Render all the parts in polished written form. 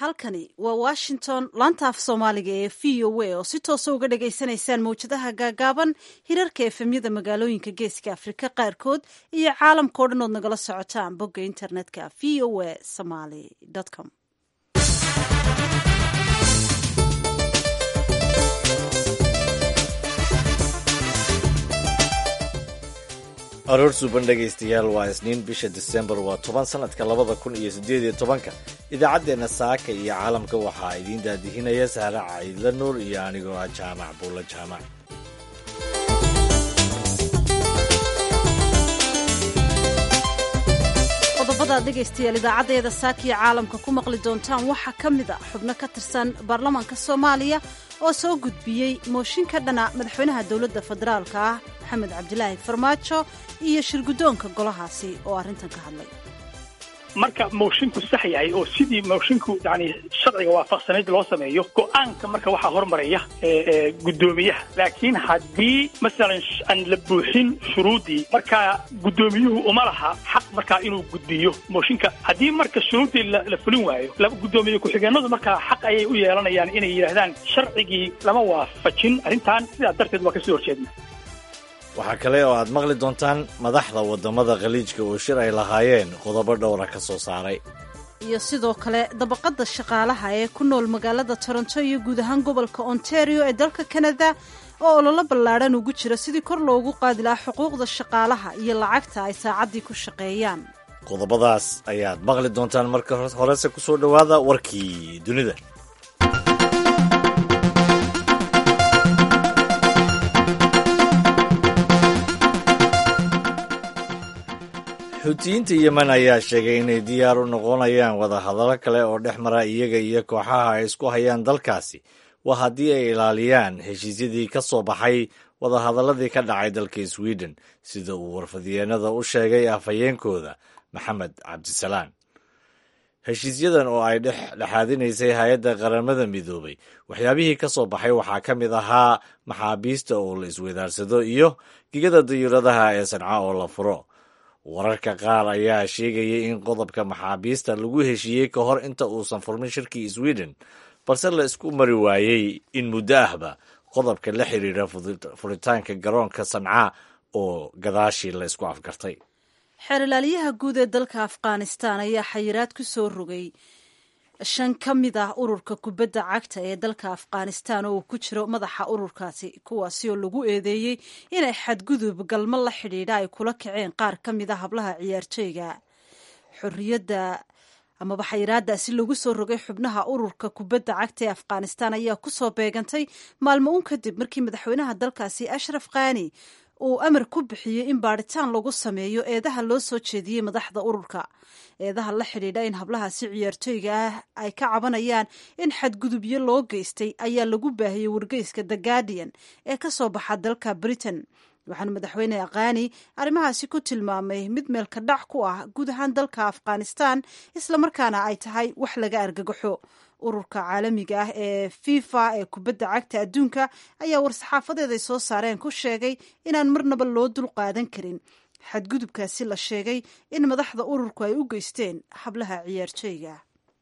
halkani waa washington laanta af soomaaliga ee v o a oo si toosa uga dhagaysanaysaan mawjadaha gaagaaban hirarka efemyada magaalooyinka geeska afrika qaarkood iyo caalamka o dhan ood nagala socotaan bogga internetka v o a somaly com aroor suuban dhegaystayaal waa isniin bisha disembar waa 10 sanadka 2018 idaacaddeenna saaka iyo caalamka waxaa idiin daadihinaya sahra caydla nuur iyo anigoo ah jaamac buulla jaamac qodobadaad dhegaystayaal idaacaddeeda saaka iyo caalamka ku maqli doontaan waxaa ka mid a xubno ka tirsan baarlamaanka soomaaliya oo soo gudbiyey mooshin ka dhana madaxweynaha dowladda federaalka ah maxamed cabdilaahi farmaajo iyo shirguddoonka golahaasi oo arrintan ka hadlay marka moshinku sax yahay oo sidii moshinku yani sharciga waafaqsanayd loo sameeyo go'aanka marka waxaa hormaraya guddoomiyaha laakiin haddii masalan aan la buuxin shuruuddii markaa guddoomiyuhu uma laha xaq markaa inuu gudbiyo mooshinka haddii marka shuruuddii la fulin waayo laba guddoomiye ku-xigeenadu markaa xaq ayay u yeelanayaan inay yidhaahdaan sharcigii lama waafajin arrintan sidaa darteed waa kasoo horjeedna waxaa kale oo aad maqli doontaan madaxda waddamada khaliijka oo shir ay lahaayeen qodobo dhowra ka soo saaray iyo sidoo kale dabaqadda shaqaalaha ee ku nool magaalada toronto iyo guud ahaan gobolka ontario ee dalka kanada oo ololo ballaadhan ugu jira sidii kor loogu qaadi lahaa xuquuqda shaqaalaha iyo lacagta ay saacaddii ku shaqeeyaan qodobadaas ayaad maqli doontaan marka horese ku soo dhowaada warkii dunida xuutiyiinta yemen ayaa sheegay inay diyaar u noqonayaan wadahadallo kale oo dhex mara iyaga iyo kooxaha ay isku hayaan dalkaasi waa haddii ay ilaaliyaan heshiisyadii ka soo baxay wadahadalladii ka dhacay dalka sweden sida uu warfadyeennada u sheegay afhayeenkooda maxamed cabdisalaan heshiisyadan oo ay dhexdhexaadinaysay hay-adda qaramada midoobay waxyaabihii ka soo baxay waxaa ka mid ahaa maxaabiista oo la isweydaarsado iyo gigada dayuuradaha ee sanca oo la furo wararka qaar ayaa sheegayay in qodobka maxaabiista lagu heshiiyey ka hor inta uusan furmin shirkii sweden balse la isku mari waayey in muddo ahba qodobka la xiriira furitaanka garoonka sanca oo gadaashii la isku afgartay xeerlaaliyaha guud ee dalka afghanistan ayaa xayiraad ku soo rogay 5 ka mid ah ururka kubadda cagta ee dalka afghanistan oo uu ku jiro madaxa ururkaasi kuwaasi oo lagu eedeeyey inay xadgudub galmo la xidhiidha ay kula kaceen qaar ka mid a hablaha ciyaartooyga xorriyadda amaba xayiraadaasi lagu soo rogay xubnaha ururka kubadda cagta ee afghanistan ayaa ku soo beegantay maalmo un kadib markii madaxweynaha dalkaasi ashraf khani uu amar ku bixiyey in baadhitaan lagu sameeyo eedaha loo soo jeediyey madaxda ururka eedaha la xidhiidha in hablahaasi ciyaartooyga ah ay ka cabanayaan in xadgudubyo loo geystay ayaa lagu baahiyey wargeyska the guardian ee ka soo baxa dalka britain waxaana madaxweyne khani arrimahaasi ku tilmaamay mid meelka dhac ku ah guud ahaan dalka afghanistan islamarkaana ay tahay wax laga argagaxo ururka caalamiga ah ee fifa ee kubadda cagta adduunka ayaa war-saxaafadeeday soo saareen ku sheegay inaan marnaba loo dul qaadan karin xadgudubkaasi la sheegay in madaxda ururku ay u geysteen hablaha ciyaartooyga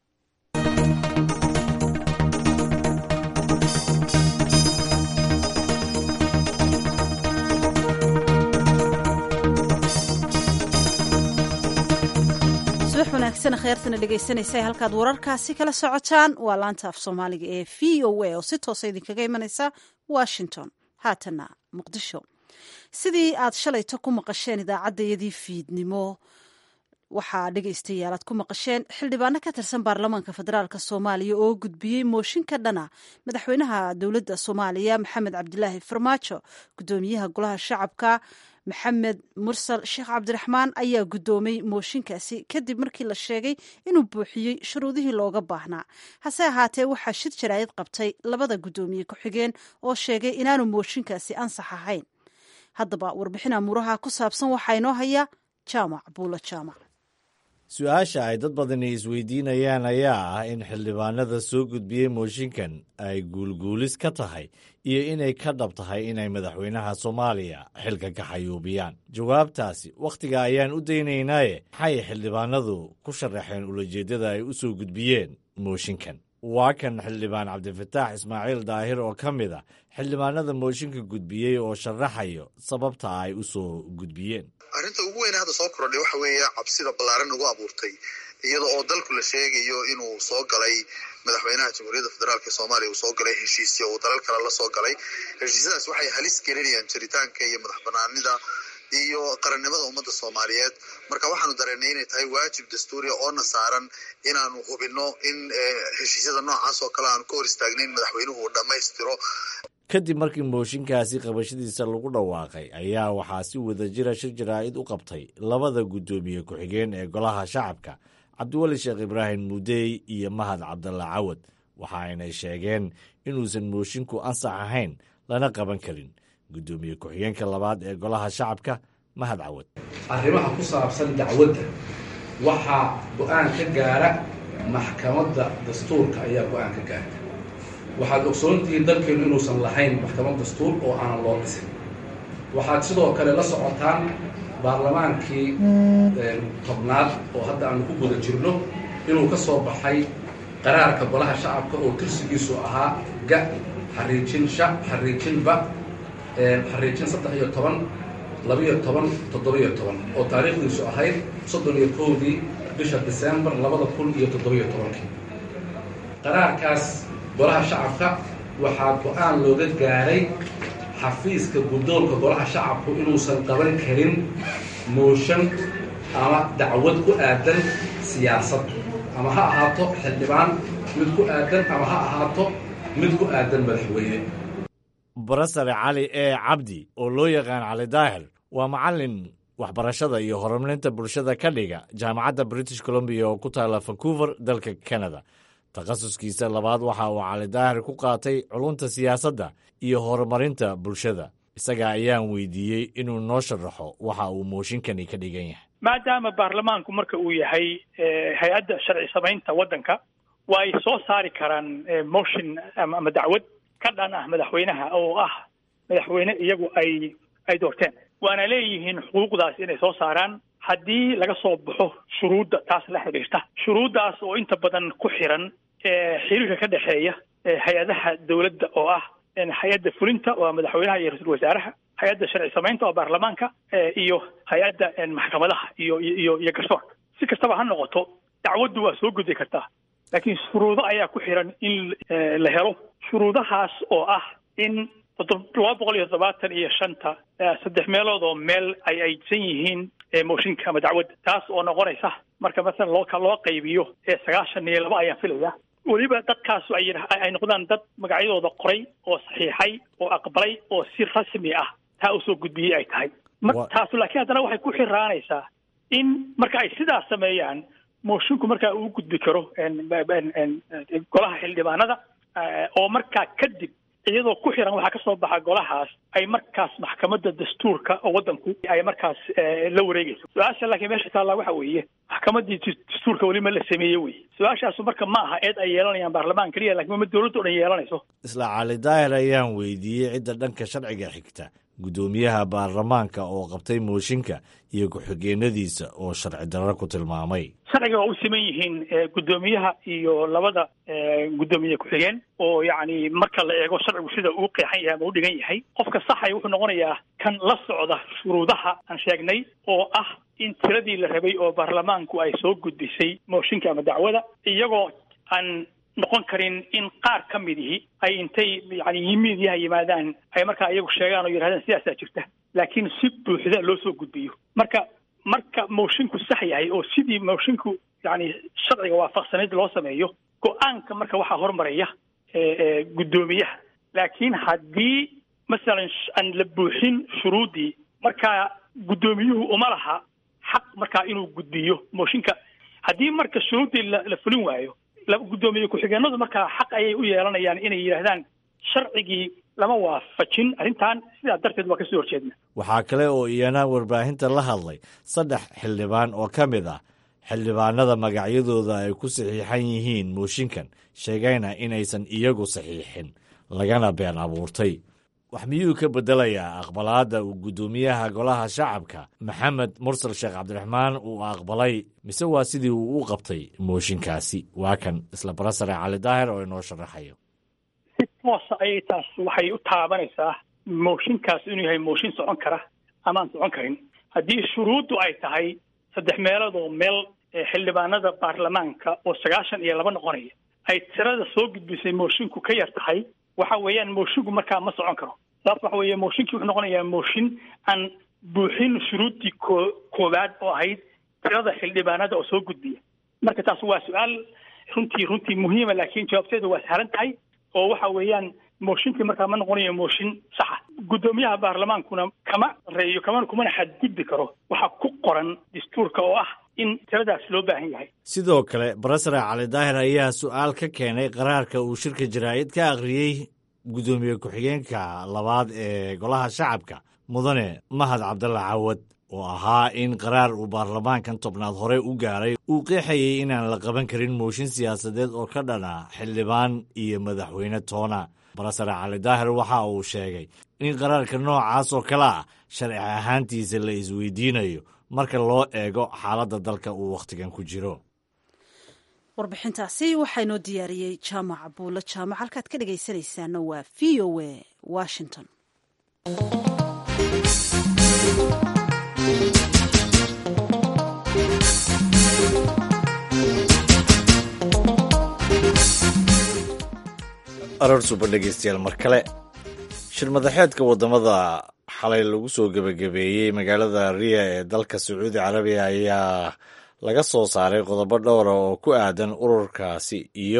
subax wanaagsan kheyrtana dhegaysanaysa halkaad wararkaasi kala socotaan waa laanta af soomaaliga ee v o a oo si toosa idinkaga imanaysa washington haatana muqdisho sidii aad shalayto ku maqasheen idaacaddayadii fiidnimo waxaa dhegaystayaal aad ku maqasheen xildhibaano ka tirsan baarlamaanka federaalk soomaaliya oo gudbiyey mooshin ka dhana madaxweynaha dowladda soomaaliya maxamed cabdilaahi farmaajo guddoomiyaha golaha shacabka maxamed mursal sheekh cabdiraxmaan ayaa guddoomay mooshinkaasi kadib markii la sheegay inuu buuxiyey shuruudihii looga baahnaa hase ahaatee waxaa shir jaraa'id qabtay labada guddoomiye ku-xigeen oo sheegay inaanu mooshinkaasi ansax ahayn haddaba warbixin amuuraha ku saabsan waxaa inoo haya jaamac buulo jaamac su-aasha ay dad badani isweydiinayaan ayaa ah in xildhibaanada soo gudbiyey mooshinkan ay guulguulis ka tahay iyo inay ka dhab tahay inay madaxweynaha soomaaliya xilka ka xayuubiyaan jawaabtaasi wakhtiga ayaan u daynaynaaye maxay xildhibaanadu ku sharaxeen ulajeeddada ay u soo gudbiyeen mooshinkan waa kan xildhibaan cabdifataax ismaaciil daahir oo ka mid a xildhibaanada mooshinka gudbiyey oo sharaxayo sababta ay u soo gudbiyeen. arrinta ugu weyn hadda soo kordhay waxa weeye cabsida ballaaran ugu abuurtay iyada oo dalku la sheegayo inuu soo galay madaxweynaha jamhuuriyadda federaalk ee soomaaliya uu soo galay heshiisyo uu dalal kale la soo galay. heshiisyadaas waxay halis gelinayaan jiritaanka iyo madax banaanida iyo qarannimada ummadda soomaaliyeed. marka waxaanu dareennay inay tahay waajib dastuuriya oona saaran inaanu hubinno in heshiisyada noocaas oo kale aanu ka hor istaagnayn madaxweynuhu uu dhammaystiro. kadib markii mooshinkaasi qabashadiisa lagu dhawaaqay ayaa waxaa si wadajira shir jaraa'id u qabtay labada guddoomiye ku-xigeen ee golaha shacabka cabdiweli sheekh ibraahim muudey iyo mahad cabdalla cawad waxa aynay sheegeen inuusan moshinku ansax ahayn lana qaban karin. guddoomiye ku-xigeenka labaad ee golaha shacabka mahad cawad arrimaha ku saabsan dacwadda waxaa go-aan ka gaara maxkamadda dastuurka ayaa go-aan ka gaarta. waxaad ogsoontihiin dalkeenu inuusan lahayn maxkamad dastuur oo aanan loo dhisin. waxaad sidoo kale la socotaan baarlamaankii tobnaad oo hadda aanu ku guda jirno inuu ka soo baxay qaraarka golaha shacabka oo tirsigiisu ahaa ga xariijin sha xariijin ba xariijin 13 12 17 oo taariikhdiisu ahayd 31 bisha December 2017. qaraarkaas golaha shacabka waxaa go-aan looga gaaray xafiiska guddoonka golaha shacabku inuusan qaban karin mooshan ama dacwad ku aadan siyaasad, ama ha ahaato xildhibaan mid ku aadan ama ha ahaato mid ku aadan madaxweyne. barasare cali ee cabdi oo loo yaqaan cali daahir waa macallin waxbarashada iyo horumarinta bulshada ka dhiga jaamacadda British Columbia oo ku taala Vancouver dalka Canada. takhasuskiisa labaad waxa uu cali daahir ku qaatay culunta siyaasadda iyo horumarinta bulshada. isaga ayaan weydiiyey inuu noo sharaxo waxa uu mooshinkani ka dhigan yahay. maadaama baarlamaanku marka uu yahay hay-adda sharci samaynta waddanka waa ay soo saari karaan motion ama dacwad ka dhan ah madaxweynaha oo ah madaxweyne iyagu ay doorteen, waana leeyihiin xuquuqdaas inay soo saaraan haddii laga soo baxo shuruudda taas la xiriirta. shuruuddaas oo inta badan ku xiran xiriirka ka dhexeeya hay-adaha dowladda oo ah hay-adda fulinta waa madaxweynaha iyo ra-iisul wasaaraha, hay-adda sharci samaynta oo baarlamaanka iyo hay-adda maxkamadaha iyo garsoorka. si kastaba ha noqoto dacwaddu waa soo gudi kartaa, laakiin shuruudo ayaa ku xiran in la helo. shuruudahaas oo ah in 275 saddex meelood oo meel ay aydsan yihiin mooshinka ama dacwadda, taas oo noqonaysa marka masalan loo qaybiyo 92 ayaan filaya. weliba dadkaas ay noqdaan dad magacyadooda qoray oo saxiixay oo aqbalay oo si rasmi ah taa u soo gudbiyey ay tahay. taas laakiin haddana waxay ku xiraanaysaa in marka ay sidaas sameeyaan moshinku markaa uu gudbi karo golaha xildhibaanada oo markaa kadib iyadoo ku xiran waxaa ka soo baxa golahaas ay markaas maxkamadda dastuurka oo waddanku ay markaas la wareegayso. su-aasha laakiin meesha taallaa waxa weeye maxkamaddii dastuurka weli ma la sameeye weye. su-aashaasu marka ma aha eed ay yeelanayaan baarlamaan keliya, laakiin ma dowladda o dhan yeelanayso. isla cali daahir ayaan weydiiyey cidda dhanka sharciga xigta guddoomiyaha baarlamaanka oo qabtay mooshinka iyo ku-xigeenadiisa oo sharci darro ku tilmaamay. sharciga waa u siman yihiin guddoomiyaha iyo labada guddoomiye ku-xigeen oo yacni marka la eego sharcigu sida uu qeexan yahay ama u dhigan yahay. qofka saxay wuxuu noqonayaa kan la socda shuruudaha aan sheegnay oo ah in tiradii la rabay oo baarlamaanku ay soo gudbisay mooshinka ama dacwada, iyagoo aan noqon karin in qaar ka midihi ay intay yani yimiidyaha yimaadaan ay markaa iyagu sheegaan oo yidhahdaan sidaasaa jirta, laakiin si buuxda loo soo gudbiyo. marka moshinku sax yahay oo sidii moshinku yani sharciga waafaqsanayd loo sameeyo, go-aanka marka waxaa hormaraya guddoomiyaha. laakiin haddii masalan aan la buuxin shuruuddii, markaa guddoomiyuhu uma laha xaq markaa inuu gudbiyo mooshinka. haddii marka shuruuddii la fulin waayo, guddoomiye ku-xigeenadu markaa xaq ayay u yeelanayaan inay yidhaahdaan sharcigii lama waafajin arrintan, sidaa darteed waa kasoo horjeedna. waxaa kale oo iyana warbaahinta la hadlay 3 xildhibaan oo ka mid ah xildhibaanada magacyadooda ay ku saxiixan yihiin mooshinkan, sheegayna inaysan iyagu saxiixin lagana been abuurtay. wax miyuu ka bedelayaa aqbalaadda uu guddoomiyaha golaha shacabka maxamed mursal sheekh cabdiraxmaan uu aqbalay mise waa sidii uu u qabtay mooshinkaasi? waa kan isla barasare cali daahir oo inoo sharaxayo. si toosa ayay taas waxay u taabanaysaa mooshinkaas inuu yahay mooshin socon kara ama aan socon karin. haddii shuruuddu ay tahay 3 meelood oo meel xildhibaanada baarlamaanka oo 92 noqonaya ay tirada soo gudbisay moshinku ka yar tahay, waxa weeyaan moshinku markaa ma socon karo. sababta waxa weeye mooshinkii wuxuu noqonayaa mooshin aan buuxin shuruuddii koowaad oo ahayd tirada xildhibaanada oo soo gudbiya. marka taas waa su-aal runtii muhiima, laakiin jawaabteedu waa sahlan tahay oo waxa weeyaan mooshinkii markaa ma noqonayo mooshin saxa. guddoomiyaha baarlamaankuna kumana xadgudbi karo waxa ku qoran dastuurka oo ah in tiradaas loo baahan yahay. sidoo kale barasare cali daahir ayaa su-aal ka keenay qaraarka uu shirka jaraa'id ka akhriyey guddoomiye ku-xigeenka labaad ee golaha shacabka mudane mahad cabdalla cawad oo ahaa in qaraar uu baarlamaankan tobnaad hore u gaaray uu qeexayay inaan la qaban karin mooshin siyaasadeed oo ka dhana xildhibaan iyo madaxweyne toona. barasare cali daahir waxa uu sheegay in qaraarka noocaas oo kale ah sharci ahaantiisa la isweydiinayo marka loo eego xaaladda dalka uu wakhtigan ku jiro. warbixintaasi waxaa inoo diyaariyey jaamac buulo jaamac. halkaad ka dhegaysanaysaana waa v o a washington. aroor suban dhegeystayaal mar kale. shir madaxeedka waddamada xalay lagu soo gebagabeeyey magaalada riya ee dalka sacuudi carabiya ayaa laga soo saaray qodobo dhowra oo ku aadan ururkaasi iyo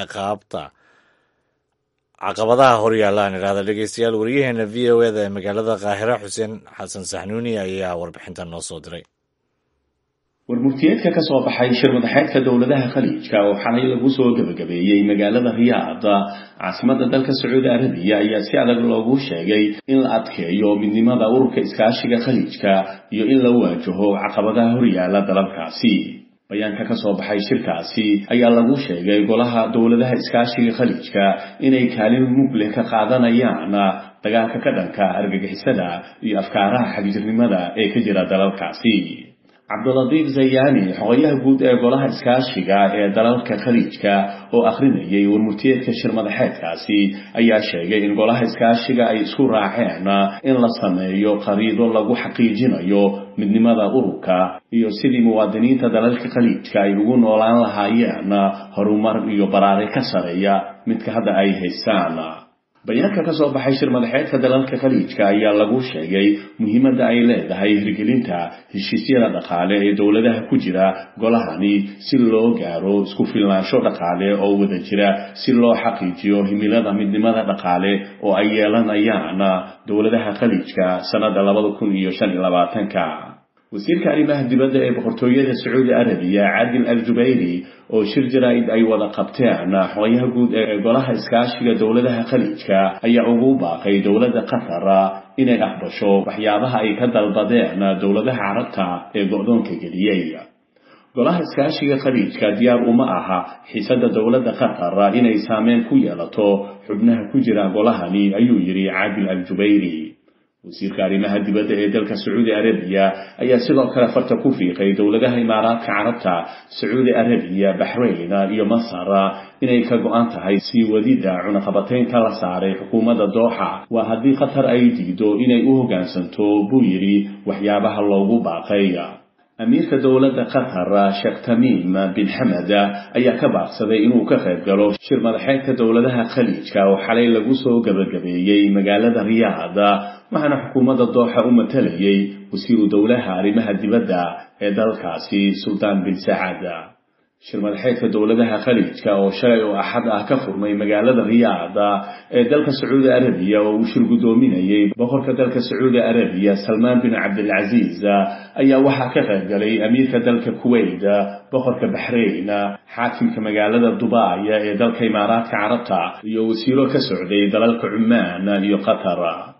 caqabadaha horyaalaan idhaahda. dhegeystayaal, wariyaheena v o eda ee magaalada qaahira xuseen xasan saxnuuni ayaa warbixintan noo soo diray. warmurtiyeedka ka soo baxay shir madaxeedka dowladaha khaliijka oo xalay lagu soo gebagabeeyey magaalada riyaad caasimada dalka sacuudi arabiya ayaa si adag loogu sheegay in la adkeeyo midnimada ururka iskaashiga khaliijka iyo in la waajaho caqabadaha horyaala dalalkaasi. bayaanka ka soo baxay shirkaasi ayaa lagu sheegay golaha dowladaha iskaashiga khaliijka inay kaalin mugle ka qaadanayaan dagaalka ka dhanka argagixisada iyo afkaaraha xagjirnimada ee ka jira dalalkaasi. cabdulatiif zayaani xogayaha guud ee golaha iskaashiga ee dalalka khaliijka oo akhrinayay warmurtiyeedka shir madaxeedkaasi ayaa sheegay in golaha iskaashiga ay isku raaceen in la sameeyo qariido lagu xaqiijinayo midnimada ururka iyo sidii muwaadiniinta dalalka khaliijka ay ugu noolaan lahaayeen horumar iyo baraari ka sareeya midka hadda ay haystaan. bayaanka ka soo baxay shir madaxeedka dalalka khaliijka ayaa lagu sheegay muhiimadda ay leedahay hirgelinta heshiisyada dhaqaale ee dowladaha ku jira golahani si loo gaaro isku filnaansho dhaqaale oo wada jira si loo xaqiijiyo himilada midnimada dhaqaale oo ay yeelanayaan dowladaha khaliijka sanada 2025. wasiirka arrimaha dibadda ee boqortooyada sacuudi arabiya caadil al-jubayri oo shir jaraa'id ay wada qabteen xogayaha guud ee golaha iskaashiga dowladaha khaliijka ayaa ugu baaqay dowladda qatar inay aqbasho waxyaabaha ay ka dalbadeen dowladaha carabta ee go'doonka geliyey. golaha iskaashiga khaliijka diyaar uma aha xiisada dowladda qatar inay saameyn ku yeelato xubnaha ku jira golahani, ayuu yidhi caadil al-jubayri. wasiirka arrimaha dibadda ee dalka sacuudi arabiya ayaa sidoo kale farta ku fiiqay dowladaha imaaraadka carabta, sacuudi arabiya, baxrayn iyo masar inay ka go'an tahay sii wadida cunaqabataynta la saaray xukuumadda dooxa waa haddii qatar ay diido inay u hoggaansanto buu yidhi waxyaabaha loogu baaqay. amiirka dowladda qatar sheekh tamiim bin xamed ayaa ka baaqsaday inuu ka qayb galo shir madaxeedka dowladaha khaliijka oo xalay lagu soo gebagabeeyey magaalada riyaad, waxaana xukuumadda dooxa u matalayay wasiiru dowlaha arrimaha dibadda ee dalkaasi sultaan bin sacaad. shir madaxeedka dowladaha khaliijka oo shalay oo axad ka furmay magaalada riyaad ee dalka sacuudi arabiya oo uu shir guddoominayay boqorka dalka sacuudi arabiya salmaan bin cabdilcaziiz ayaa waxaa ka qayb galay amiirka dalka kuwait, boqorka baxrayn, xaakimka magaalada dubai ee dalka imaaraadka carabta iyo wasiiro ka socday dalalka cumaan iyo qatar.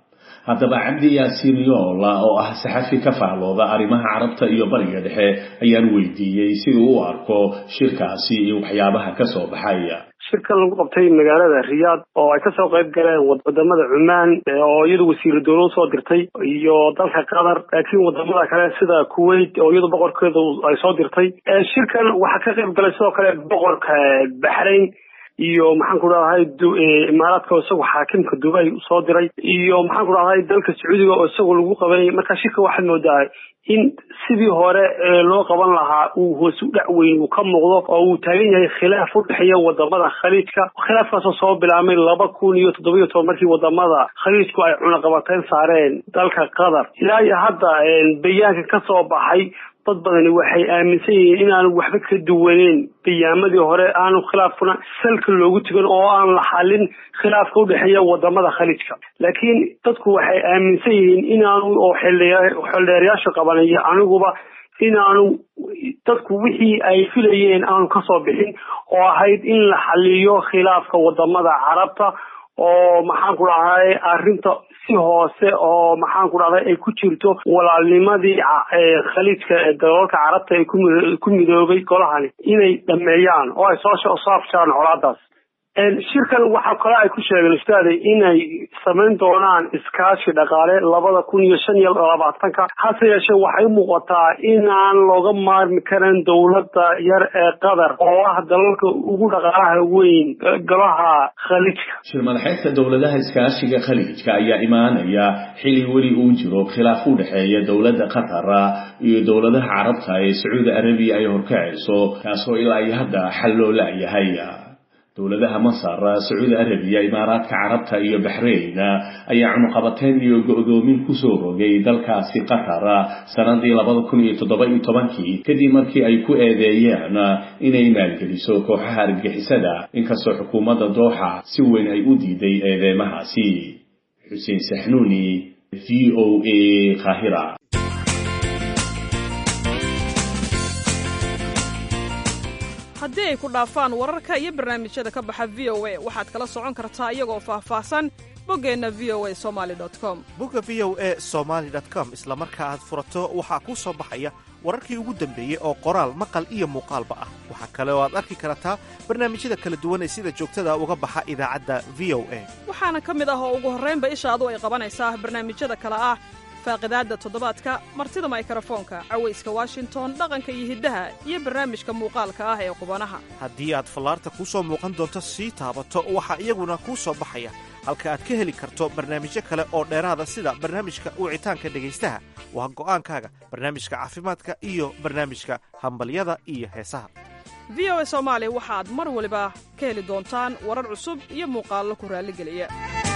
haddaba cabdi yaasiin yoola oo ah saxafi ka faallooda arrimaha carabta iyo bariga dhexe ayaan weydiiyey siduu u arko shirkaasi iyo waxyaabaha ka soo baxaya. shirkan lagu qabtay magaalada Riyaad oo ay ka soo qayb galeen wadamada Cumaan oo iyadu wasiir dawlad soo dirtay iyo dalka Qatar laakiin wadamada kale sida Kuwait oo iyadu boqorkeeda ay soo dirtay. shirkan waxa ka qayb galay sidoo kale boqorka Bahrain iyo maxaan ku rahay imaaraadka oo isagu xaakimka Dubai soo diray iyo maxaan ku rahay dalka Sacuudiga oo isagu lagu qabay. marka shirka waxa moodaa in sidii hore loo qaban lahaa uu hoos u dhac weyn uu ka muuqdo oo uu taagan yahay khilaaf u dhexeeya wadamada khaliijka. khilaafkaas oo soo bilaabmay 2017 markii wadamada khaliijku ay cunaqabateyn saareen dalka Qatar. ilaa iyo hadda bayaanka ka soo baxay dad badani waxay aaminsan yihiin inaanu waxba ka duwaneen qiyaamadii hore aanu khilaafkuna salka loogu tigan oo aan la xalin khilaafka u dhexeeya wadamada khaliijka. laakiin dadku waxay aaminsan yihiin inaanu oo xildheerayaasha qabanaya aniguba inaanu dadku wixii ay filayeen aanu ka soo bixin oo ahayd in la xaliyo khilaafka wadamada carabta oo maxaan ku dhahay arrinta si hoose oo maxaan ku dhahay ay ku jirto walaalnimadii khaliijka ee dalalka carabta ay ku midoobay golahani inay dhameeyaan oo ay soo saabtaan colaadaas. shirkan waxa kale ay ku sheegeen ustaad inay sameyn doonaan iskaashi dhaqaale 2025 hase yeeshee waxay muuqataa inaan looga maarmi karin dawladda yar ee Qatar oo ah dalalka ugu dhaqaalaha weyn golaha khaliijka. shir madaxeedka dawladaha iskaashiga khaliijka ayaa imaanaya xilli weli uu jiro khilaaf u dhexeeya dawladda Qatar iyo dawladaha carabta ee Sacuudi Arabiya ay horkacayso kaasoo ilaa hadda xal loo laayahay. dawladaha Masar, Sacuudi Arabiya, Imaaraadka Carabta iyo Bahrain ayaa cunaqabateyn iyo go'doomin ku soo rogay dalkaasi Qatar sanadii 2017 kadib markii ay ku eedeeyeen inay maalgeliso kooxaha argagixisada inkastoo xukuumadda Dooxa si weyn ay u diiday eedeymahaasi. Xuseen Saxnuuni, VOA Qaahira. haddii ay ku dhaafaan wararka iyo barnaamijyada ka baxa VOA waxaad kala socon kartaa iyagoo faahfaahsan boggeenna voasomali.com. bogga voasomali.com isla marka aad furato waxaa kuu soo baxaya wararkii ugu dambeeyey oo qoraal maqal iyo muuqaalba ah. waxaa kale oo aad arki kartaa barnaamijyada kala duwan ee sida joogtada uga baxa idaacadda VOA. waxaana ka mid ah oo ugu horraynba ishaadu ay qabanaysaa barnaamijyada kale ah faaqidaadda toddobaadka, martida mikrofoonka, cawayska Washington, dhaqanka iyo hiddaha, iyo barnaamijka muuqaalka ah ee qubanaha. haddii aad fallaarta kuu soo muuqan doonto sii taabato waxaa iyaguna kuu soo baxaya halka aad ka heli karto barnaamijyo kale oo dheeraada sida barnaamijka wicitaanka dhegaystaha. waa go'aankaaga barnaamijka caafimaadka iyo barnaamijka hambalyada iyo heesaha. VOA Soomaali waxaad mar waliba ka heli doontaan warar cusub iyo muuqaallo ku raalligeliya.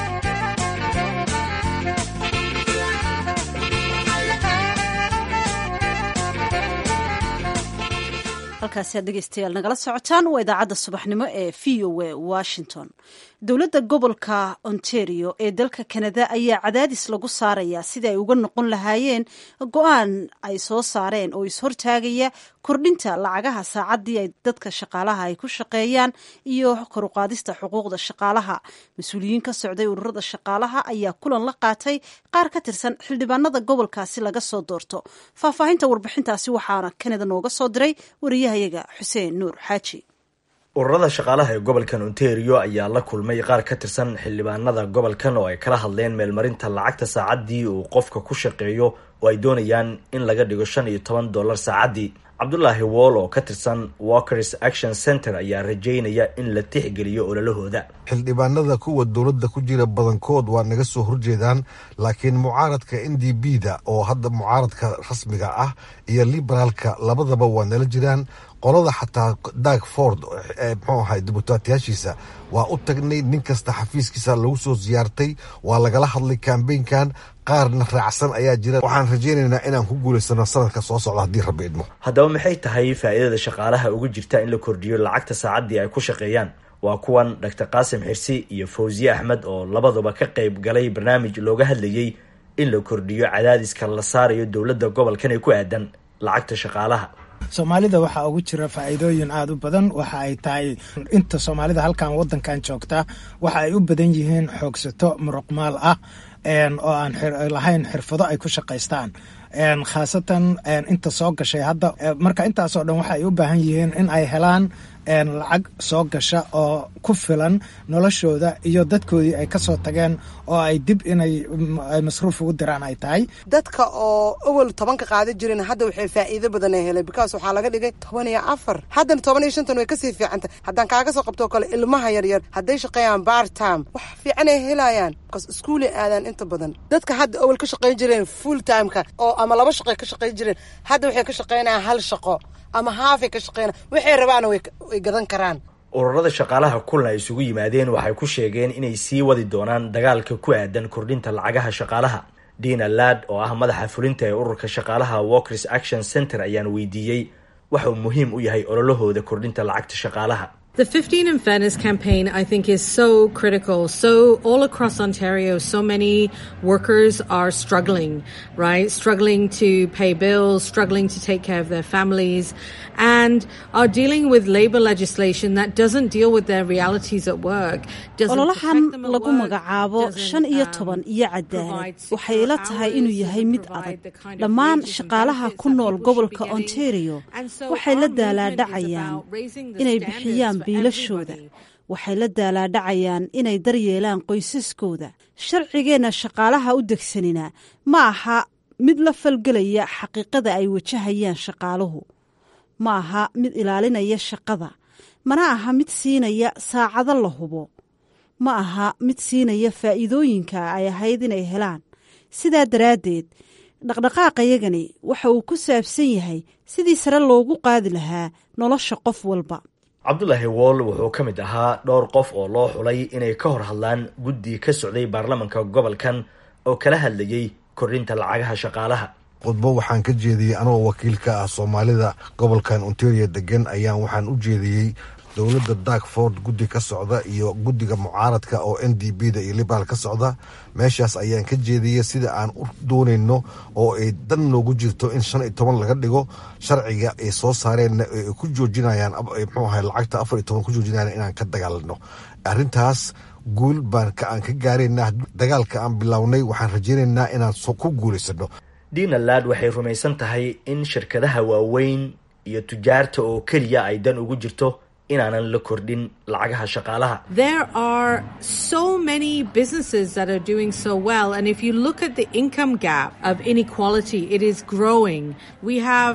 halkaasi aad dhegeystayaal nagala socotaan waa idaacadda subaxnimo ee VOA Washington. dowladda gobolka Ontario ee dalka Canada ayaa cadaadis lagu saarayaa sidii ay uga noqon lahaayeen go'aan ay soo saareen oo ishortaagaya kordhinta lacagaha saacaddii ay dadka shaqaalaha ay ku shaqeeyaan iyo kor u qaadista xuquuqda shaqaalaha. mas-uuliyiin ka socday ururada shaqaalaha ayaa kulan la qaatay qaar ka tirsan xildhibaanada gobolkaasi laga soo doorto. faahfaahinta warbixintaasi waxaana Canada nooga soo diray wariyahayaga Xuseen Nuur Xaaji. ururada shaqaalaha ee gobolkan Ontario ayaa la kulmay qaar ka tirsan xildhibaanada gobolkan oo ay kala hadleen meelmarinta lacagta saacaddii uu qofka ku shaqeeyo oo ay doonayaan in laga dhigo $15 saacaddii. Cabdulaahi Wall oo ka tirsan Workers Action Center ayaa rajeynaya in la tixgeliyo ololahooda. xildhibaanada kuwa dowladda ku jira badankood waa naga soo horjeedaan, laakiin mucaaradka NDP-da oo hadda mucaaradka rasmiga ah iyo liberaalka labadaba waa nala jiraan. qolada xataa Doug Ford muxuu ahay dibutaatiyaashiisa waa u tagnay, nin kasta xafiiskiisa lagu soo ziyaartay, waa lagala hadlay kambeynkan, qaarna raacsan ayaa jira. waxaan rajaynaynaa inaan ku guulaysano sanadka soo socda haddii rabbi idmo. haddaba maxay tahay faa'iidada shaqaalaha ugu jirta in la kordhiyo lacagta saacaddii ay ku shaqeeyaan? waa kuwan Dr. Qaasim Xirsi iyo Fawziye Axmed oo labaduba ka qayb galay barnaamij looga hadlayay in la kordhiyo cadaadiska la saarayo dowladda gobolkan ee ku aadan lacagta shaqaalaha. soomaalida waxaa ugu jira faa'iidooyin aad u badan. waxa ay tahay inta soomaalida halkan wadankan joogta waxa ay u badan yihiin xoogsato muruqmaal ah. oo aan lahayn xirfado ay ku shaqaystaan khaasatan inta soo gashay hadda marka intaasoo dhan waxa ay u baahan yihiin in ay helaan lacag soo gasha oo ku filan noloshooda iyo dadkoodii ay kasoo tageen oo ay dib inay masruuf ugu diraan ay tahay. dadka oo awal 10 ka qaadan jireen hadda waxay faa'iido badan ay heleen because waxaa laga dhigay 14 haddana 15 way kasii fiicanta. haddaan kaaga soo qabto kale ilmaha yaryar hadday shaqeeyaan part time wax fiican ay helayaan because iskuul ay aadaan inta badan. dadka hadda awal ka shaqeyn jireen full time ka oo ama 2 shaqo ka shaqeyn jireen hadda waxay ka shaqeynayaan 1 shaqo ama haaf ka shaqeynaa waxay rabaan way gadan karaan. ururada shaqaalaha kulan ay isugu yimaadeen waxay ku sheegeen inay sii wadi doonaan dagaalka ku aadan kordhinta lacagaha shaqaalaha. Dina Ladd oo ah madaxa fulinta ee ururka shaqaalaha Workers Action Center ayaan weydiiyey waxa uu muhiim u yahay ololahooda kordhinta lacagta shaqaalaha. The 15 in Fairness campaign, I think, is so critical. So all across Ontario, so many workers are struggling, right? Struggling to pay bills, struggling to take care of their families, and are dealing with labour legislation that doesn't deal with their realities at work. ololahan lagu magacaabo 15 iyo cadaalad waxay ila tahay inuu yahay mid adag. dhammaan shaqaalaha ku nool gobolka Ontario waxay la daalaadhacayaan inay bixiyaan biilashooda, waxay la daalaadhacayaan inay daryeelaan qoysaskooda. sharcigeena shaqaalaha u degsanina ma aha mid la falgelaya xaqiiqada ay wajahayaan shaqaaluhu, ma aha mid ilaalinaya shaqada, mana aha mid siinaya saacado la hubo, ma aha mid siinaya faa'iidooyinka ay ahayd inay helaan. sidaa daraaddeed dhaqdhaqaaqayagani waxa uu ku saabsan yahay sidii sare loogu qaadi lahaa nolosha qof walba. Cabdullaahi Wall wuxuu ka mid ahaa dhowr qof oo loo xulay inay ka hor hadlaan guddi ka socday baarlamaanka gobolkan oo kala hadlayay kordhinta lacagaha shaqaalaha. khudbo waxaan ka jeediyey anoo wakiil ka ah Soomaalida gobolkan Ontario degan ayaan waxaan u jeediyey dowladda Dartford guddi ka socda iyo guddiga mucaaradka oo NDP-da iyo Liberal ka socda. meeshaas ayaan ka jeediyey sida aan u doonayno oo ay dan noogu jirto in 15 laga dhigo sharciga ay soo saareen ku joojinayaan muxuu ahay lacagta 14 ku joojinayaan inaan ka dagaalano. arrintaas guul baan aan ka gaaraynaa. dagaalka aan bilownay waxaan rajaynaynaa inaan ku guulaysano. Dina Ladd waxay rumaysan tahay in shirkadaha waaweyn iyo tujaarta oo kaliya ay dan ugu jirto inaanan la kordhin lacagaha shaqaalaha. There are so many businesses that are doing so well, and if you look at the income gap of inequality, it is growing. We have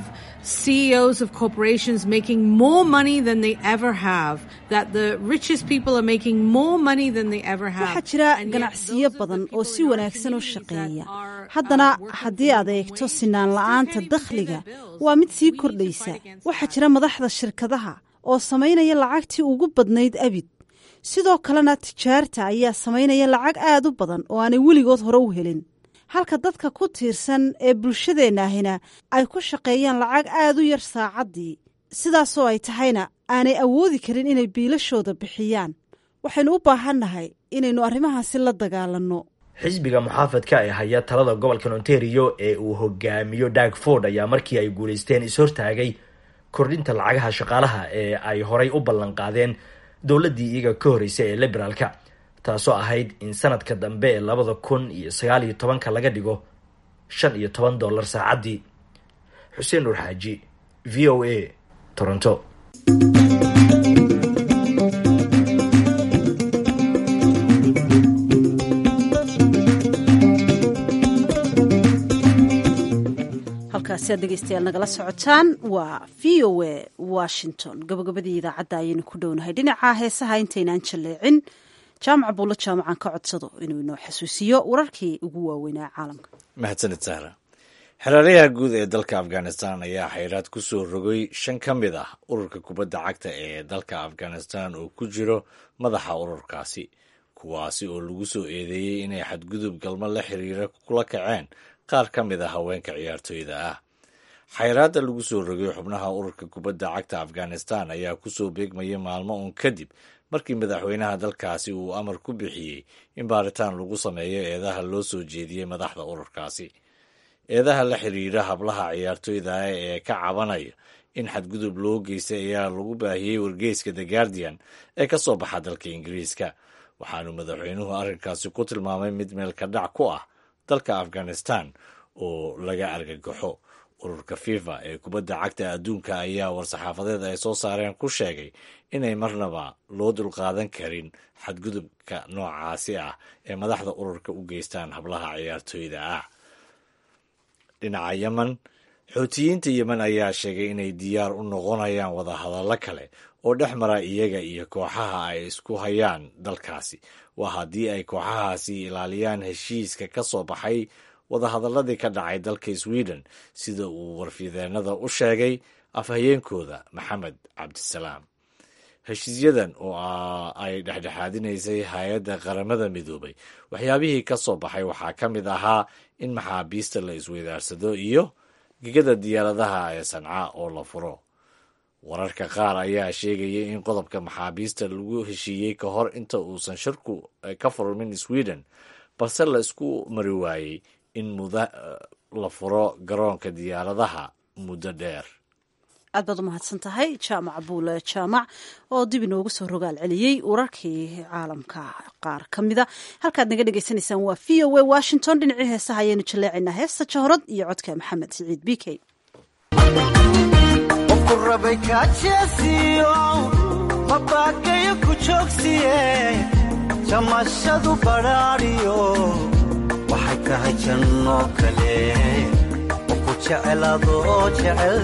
CEOs of corporations making more money than they ever have, that the richest people are making more money than they ever have. waxaa jira ganacsiyo badan oo si wanaagsan u shaqeeya, haddana haddii aad eegto sinaan la'aanta dakhliga waa mid sii kordhaysa. waxaa jira madaxda shirkadaha oo samaynaya lacagtii ugu badnayd abid. sidoo kalena tijaarta ayaa samaynaya lacag aad u badan oo aanay weligood hore u helin, halka dadka ku tiirsan ee bulshadeennaahina ay ku shaqeeyaan lacag aad u yar saacaddii. sidaasoo ay tahayna aanay awoodi karin inay biilashooda bixiyaan. waxaynu u baahannahay inaynu arrimahaasi la dagaalanno. xisbiga muxaafadka ee haya talada gobolka Ontario ee uu hogaamiyo Dartford ayaa markii ay guulaysteen ishortaagay kordhinta lacagaha shaqaalaha ee ay horay u ballan qaadeen dowladdii iyaga ka horeysay ee liberaalka, taasoo ahayd in sanadka dambe ee 2019 laga dhigo $15 saacaddii. Xuseen Nur Xaaji, VOA, Toronto. halkaasi aad dhegeystayaal nagala socotaan waa VOA Washington. gabagabadii idaacadda ayaynu ku dhownahay. dhinaca heesaha intaynaan jaleecin, jaamac buulla jaamacan ka codsado inuu inoo xasuusiyo wararkii ugu waaweynaa caalamka. mahadsanid sahra. xeraalyaha guud ee dalka Afghanistan ayaa xayiraad ku soo rogay 5 ka mid ah ururka kubadda cagta ee dalka Afghanistan oo ku jiro madaxa ururkaasi, kuwaasi oo lagu soo eedeeyey inay xadgudub galmo la xiriira kula kaceen qaar ka mid a haweenka ciyaartooyda ah. xayiraadda lagu soo rogay xubnaha ururka kubadda cagta Afghanistan ayaa ku soo beegmaya maalmo uun kadib markii madaxweynaha dalkaasi uu amar ku bixiyey in baaritaan lagu sameeyo eedaha loo soo jeediyey madaxda ururkaasi. eedaha la xiriira hablaha ciyaartooyda ah ee ka cabanaya in xadgudub loo geystay ayaa lagu baahiyey wargeyska The Guardian ee ka soo baxa dalka Ingiriiska. waxaanu madaxweynuhu arrinkaasi ku tilmaamay mid meelka dhac ku ah dalka afghanistan oo laga argagaxo. ururka fifa ee kubadda cagta adduunka ayaa war-saxaafadeed ay soo saareen ku sheegay inay marnaba loo dulqaadan karin xadgudubka noocaasi ah ee madaxda ururka u geystaan hablaha ciyaartooyda ah. dhinaca yemen, xoutiyiinta yemen ayaa sheegay inay diyaar u noqonayaan wadahadallo kale oo dhex mara iyaga iyo kooxaha ay isku hayaan dalkaasi, waa haddii ay kooxahaasi ilaaliyaan heshiiska ka soo baxay wadahadalladii ka dhacay dalka Sweden, sida uu warfideennada u sheegay afhayeenkooda Maxamed Cabdisalaam. heshiisyadan oo ay dhexdhexaadinaysay hay-adda qaramada midoobay, waxyaabihii ka soo baxay waxaa ka mid ahaa in maxaabiista la isweydaarsado iyo gegada diyaaradaha ee Sanca oo la furo. wararka qaar ayaa sheegayay in qodobka maxaabiista lagu heshiiyey ka hor inta uusan shirku ka furmin Sweden, balse la isku mari waayey in la furo garoonka diyaaradaha muddo dheer. aad baad u mahadsan tahay jaamac buule jaamac oo dib inoogu soo rogaal celiyey wararkii caalamka qaar ka mida. halkaad naga dhagaysanaysaan waa v o a Washington. dhinacii heesaha ayaynu jaleecaynaa heesta Johorad iyo codka Maxamed Siciid BK. jamashadu badhaadhiyo waxay tahay janno kale oo ku jecelaadoo jecel.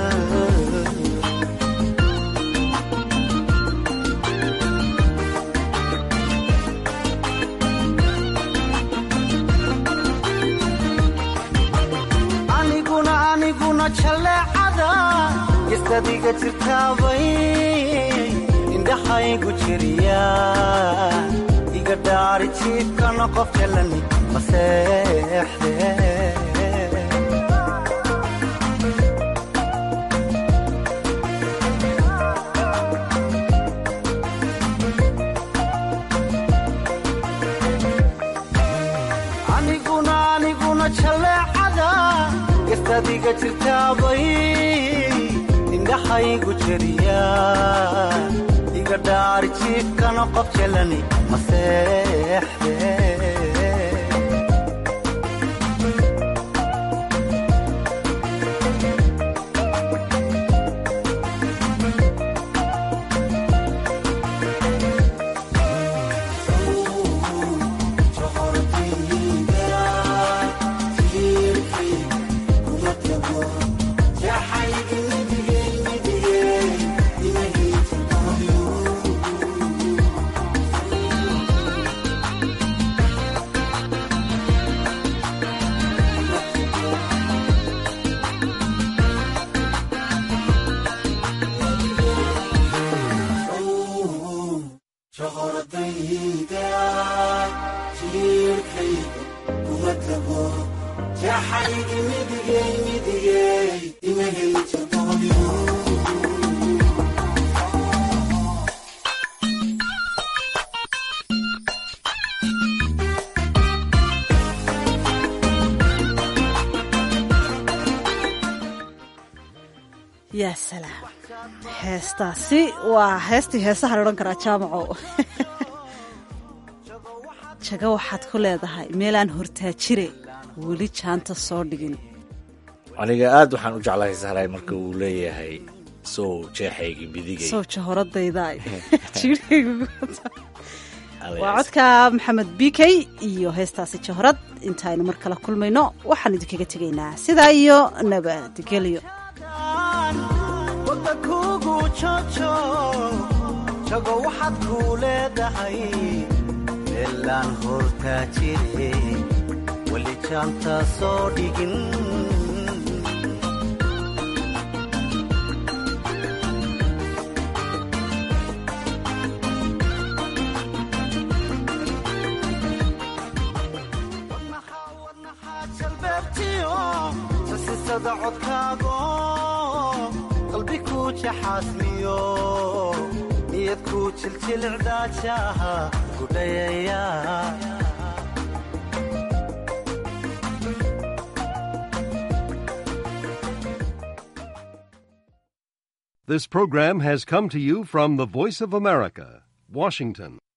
aniguna jaleecada istadiga jirtaabay indhaxaygu jiriya iga dhaari jiibkana qof jalani maseexde. aniguna jaleecada istadiga jirtaabay indhaxaygu jiriya iga dhaari jiibkana qof jalani maseexde. yaa salaam, heestaasi waa heestii heesaha la odhan karaa jaamaco. jago waxaad ku leedahay meelaan hortaajire weli jaanta soo dhigin. aniga aad waxaan u jeclahay sahray marka uu leeyahay sow jeexaygi bidigay sow jahoradayda waa codka Maxamed BK iyo heestaasi Johorad. intaaynu mar kale kulmayno waxaan idinkaga tegaynaa sidaa iyo nabadgelyo. kugu jojo jago waxaad ku leedahay meelaan hortaajire weli jaanta soo dhigin. jalbeebtiyo sasisada codkaago qalbi ku jaxaasmiyo niyad ku jiljilcdaajaha gudhayaya. This program has come to you from the Voice of America, Washington.